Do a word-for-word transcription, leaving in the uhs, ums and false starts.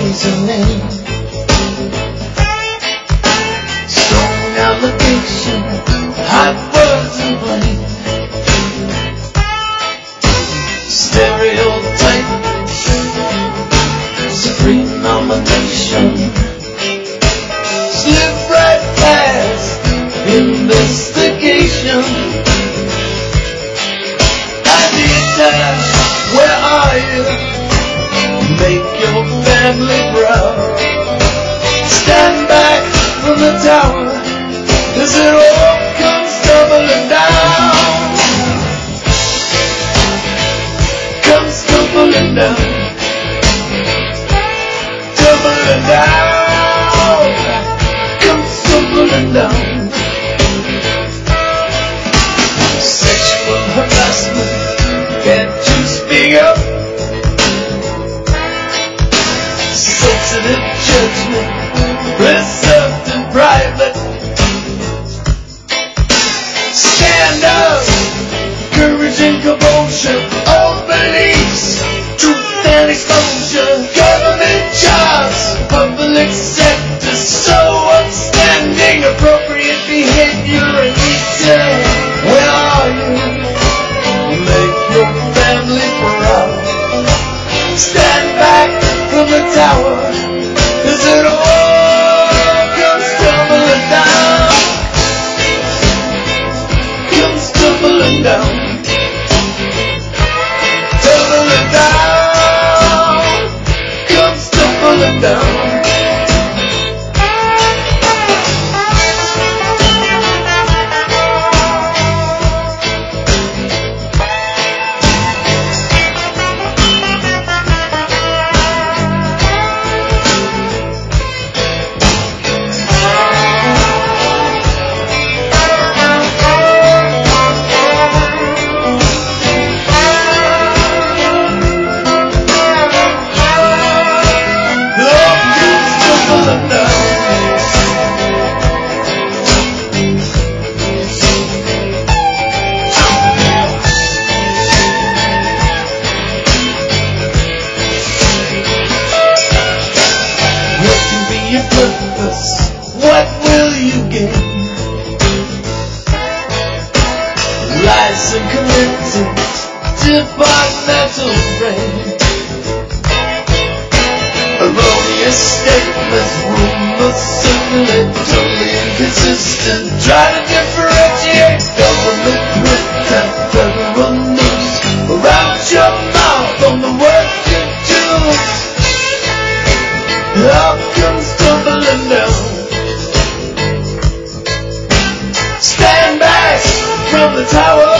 poisoning. Strong allegation, hot words and blame. Stereotype, supreme nomination. Slip right past investigation. Where are you? Make your family proud. Stand back from the tower as it all comes tumbling down. Comes tumbling down. Tumbling down. Comes tumbling down. Sexual harassment. Can't you speak up? Sensitive judgment, reserved and private. Stand up, courage and composure, all beliefs, truth and exposure. Government jobs, public sector, so outstanding, appropriate behavior and detail. Where are you? Make your family proud. Stand back from the tower as it all comes tumbling down. Comes tumbling down. Tumbling down. Comes tumbling down. What will you gain? Lies and committed departmental brain. Erroneous statements, rumors circulate, totally inconsistent. Try to differentiate government with that federal news. Around your mouth on the work you do. Up comes tumbling down. Stand back from the tower.